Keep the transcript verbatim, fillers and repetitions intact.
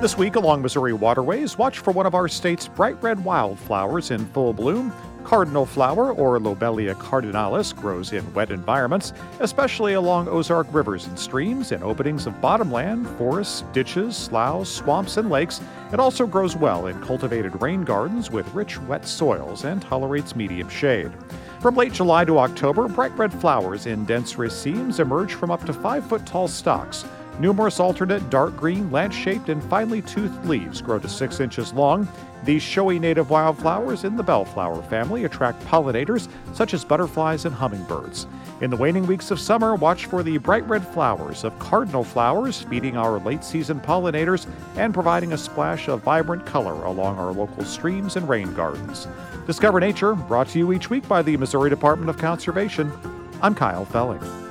This week along Missouri waterways, watch for one of our state's bright red wildflowers in full bloom. Cardinal flower, or Lobelia cardinalis, grows in wet environments, especially along Ozark rivers and streams and openings of bottomland, forests, ditches, sloughs, swamps, and lakes. It also grows well in cultivated rain gardens with rich, wet soils and tolerates medium shade. From late July to October, bright red flowers in dense racemes emerge from up to five-foot-tall stalks. Numerous alternate dark green, lance-shaped, and finely toothed leaves grow to six inches long. These showy native wildflowers in the bellflower family attract pollinators such as butterflies and hummingbirds. In the waning weeks of summer, watch for the bright red flowers of cardinal flowers, feeding our late-season pollinators and providing a splash of vibrant color along our local streams and rain gardens. Discover Nature, brought to you each week by the Missouri Department of Conservation. I'm Kyle Felling.